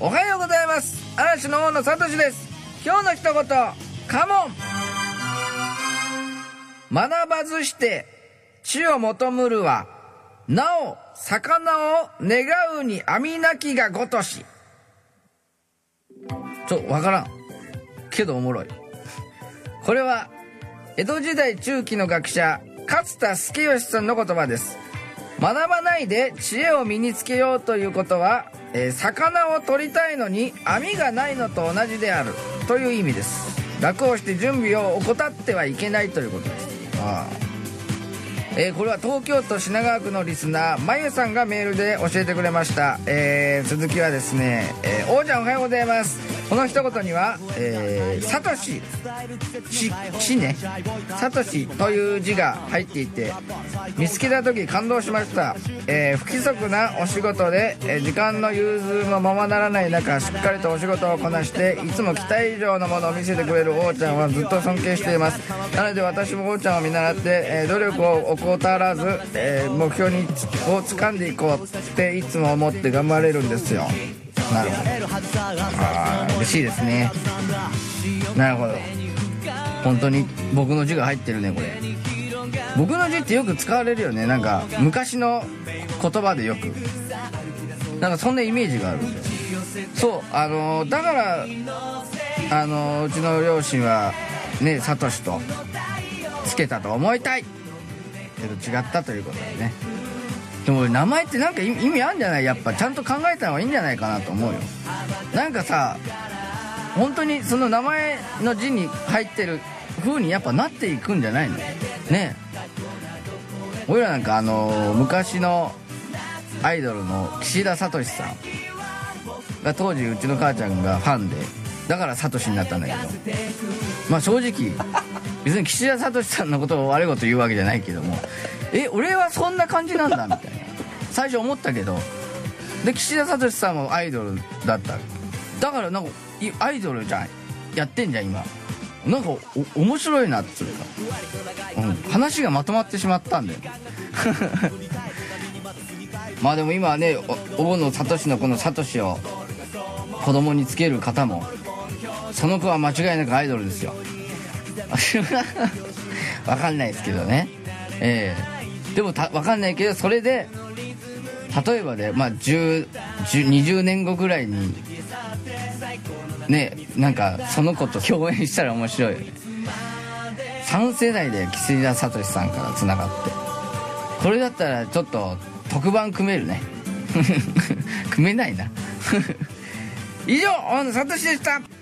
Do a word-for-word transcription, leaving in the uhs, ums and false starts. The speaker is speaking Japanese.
おはようございます。嵐の大野聡です。今日の一言、カモン。学ばずして知を求むるは、なお魚を願うに網なきがごとし。ちょわからんけどおもろい。これは江戸時代中期の学者勝田助義さんの言葉です。学ばないで知恵を身につけようということは、えー、魚を取りたいのに網がないのと同じであるという意味です。楽をして準備を怠ってはいけないということです。ああ、えー、これは東京都品川区のリスナーまゆさんがメールで教えてくれました。えー、続きはですね、えー、おーちゃんおはようございます。この一言には、えー、サトシししねサトシという字が入っていて、見つけた時感動しました。えー、不規則なお仕事で、えー、時間の融通のままならない中、しっかりとお仕事をこなしていつも期待以上のものを見せてくれるおーちゃんはずっと尊敬しています。なので私もおーちゃんを見習って、えー、努力を怠らず、えー、目標にを掴んでいこうっていつも思って頑張れるんですよ。なるほど。あー、嬉しいですね。なるほど、本当に僕の字が入ってるね。これ僕の字ってよく使われるよね。なんか昔の言葉でよくなんかそんなイメージがあるんで、そう、あのー、だからあのー、うちの両親はねサトシとつけたと思いたいけど違ったということでね。でも名前ってなんか意味あるんじゃない？やっぱちゃんと考えた方がいいんじゃないかなと思うよ。なんかさ、本当にその名前の字に入ってる風にやっぱなっていくんじゃないのね。俺らなんかあのー、昔のアイドルの岸田聡さんが当時うちの母ちゃんがファンで、だからサトシになったんだけど、まあ正直別に岸田聡さんのことを悪いこと言うわけじゃないけども、え俺はそんな感じなんだみたいな最初思ったけど、で岸田聡さんもアイドルだった、だからなんかアイドルじゃんやってんじゃん今、なんかお面白いなっつうか、うん、話がまとまってしまったんだよまあでも今はね、大野聡のこの聡を子供につける方も、その子は間違いなくアイドルですよわかんないですけどね。えー、でもたわかんないけど、それで例えばで、まあ、じゅう、にじゅうねんごぐらいにね、なんかその子と共演したら面白いよね。さん世代で岸田聡さんからつながって、これだったらちょっと特番組めるね組めないな以上、大野聡でした。